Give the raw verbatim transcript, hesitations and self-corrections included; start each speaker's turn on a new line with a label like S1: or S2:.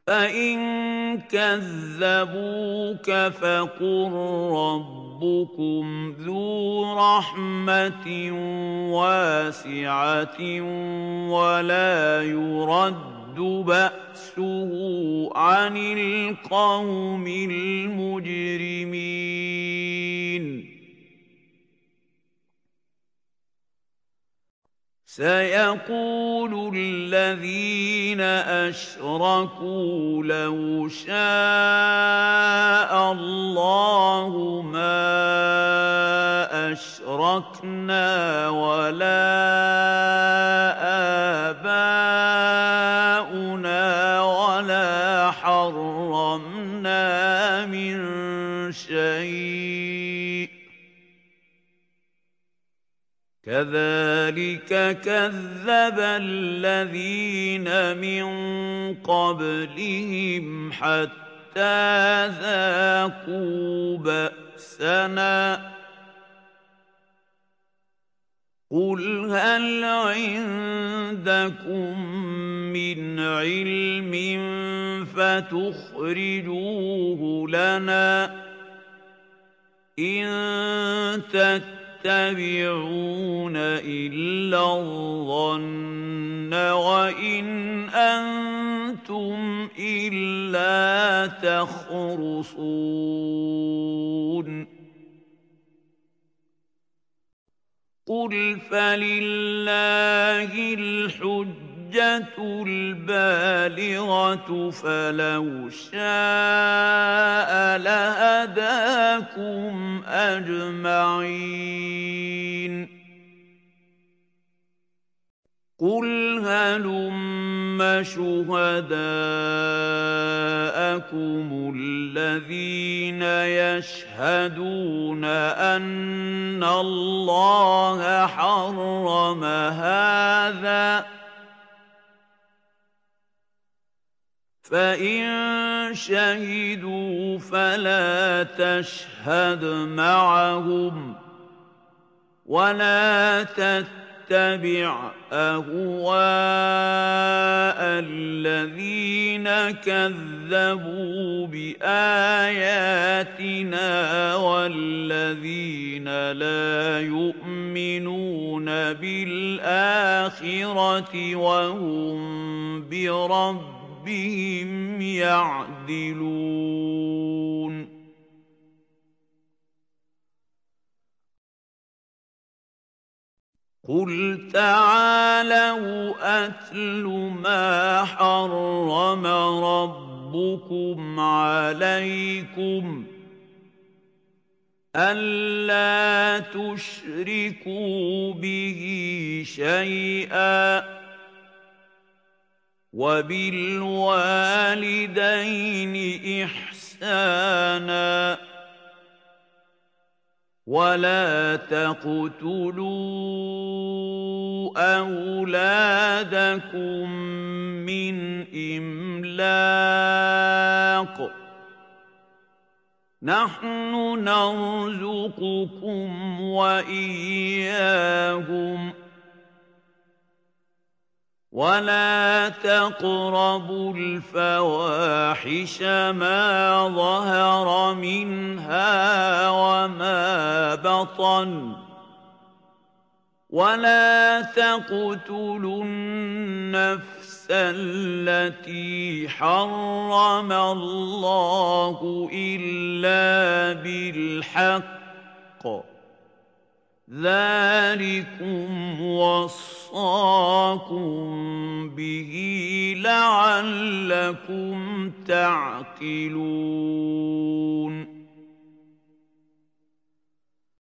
S1: فإن كذبوك فقل ربكم ذو رحمة واسعة ولا يرد بأسه عن القوم المجرمين. سيقول الذين أشركوا لو شاء الله ما أشركنا ولا آباؤنا ولا حرمنا من شيء كذلك كذب الذين من قبلهم حتى ذاقوا بأسنا قل هل عندكم من علم فتخرجوه لنا إن تتبعون إلا الظن وإن أنتم إلا تخرصون قل فلله الحجة البالغة فلو شاء لهداكم أجمعين قل هلم شهداءكم الذين يشهدون أن الله حرم هذا فإن شهدوا فلا تشهد معهم ولا تتبع أهواء الذين كذبوا بآياتنا والذين لا يؤمنون بالآخرة وهم بربهم بهم يعدلون قل تعالوا أتل ما حرم ربكم عليكم ألا تشركوا به شيئا وبالوالدين إحسانا ولا تقتلوا أولادكم من إملاق نحن نرزقكم وإياهم ولا تقربوا الفواحش ما ظهر منها وما بطن ولا تقتلوا النفس التي حرم الله إلا بالحق ذلكم وصاكم به لعلكم تعقلون